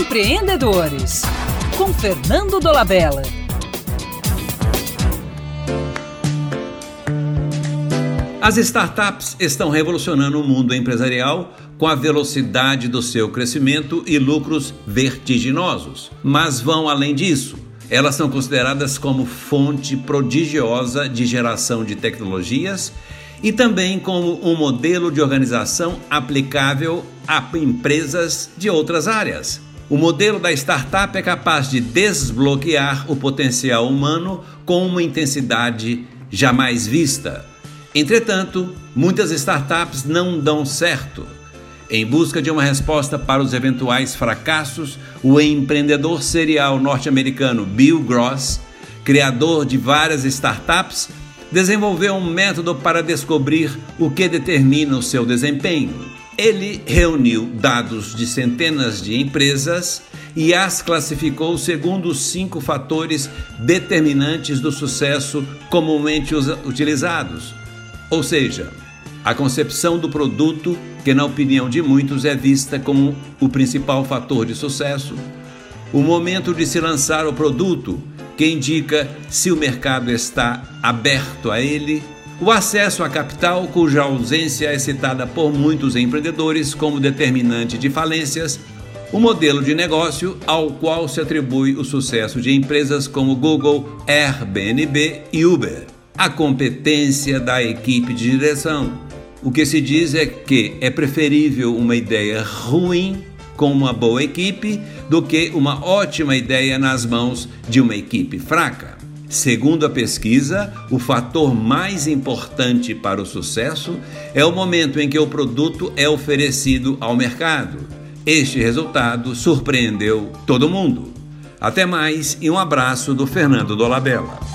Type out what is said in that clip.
Empreendedores, com Fernando Dolabella. As startups estão revolucionando o mundo empresarial com a velocidade do seu crescimento e lucros vertiginosos. Mas vão além disso. Elas são consideradas como fonte prodigiosa de geração de tecnologias e também como um modelo de organização aplicável a empresas de outras áreas. O modelo da startup é capaz de desbloquear o potencial humano com uma intensidade jamais vista. Entretanto, muitas startups não dão certo. Em busca de uma resposta para os eventuais fracassos, o empreendedor serial norte-americano Bill Gross, criador de várias startups, desenvolveu um método para descobrir o que determina o seu desempenho. Ele reuniu dados de centenas de empresas e as classificou segundo os 5 fatores determinantes do sucesso comumente utilizados. Ou seja, a concepção do produto, que na opinião de muitos é vista como o principal fator de sucesso, o momento de se lançar o produto, que indica se o mercado está aberto a ele, o acesso a capital, cuja ausência é citada por muitos empreendedores como determinante de falências, o modelo de negócio ao qual se atribui o sucesso de empresas como Google, Airbnb e Uber, a competência da equipe de direção. O que se diz é que é preferível uma ideia ruim com uma boa equipe do que uma ótima ideia nas mãos de uma equipe fraca. Segundo a pesquisa, o fator mais importante para o sucesso é o momento em que o produto é oferecido ao mercado. Este resultado surpreendeu todo mundo. Até mais e um abraço do Fernando Dolabella.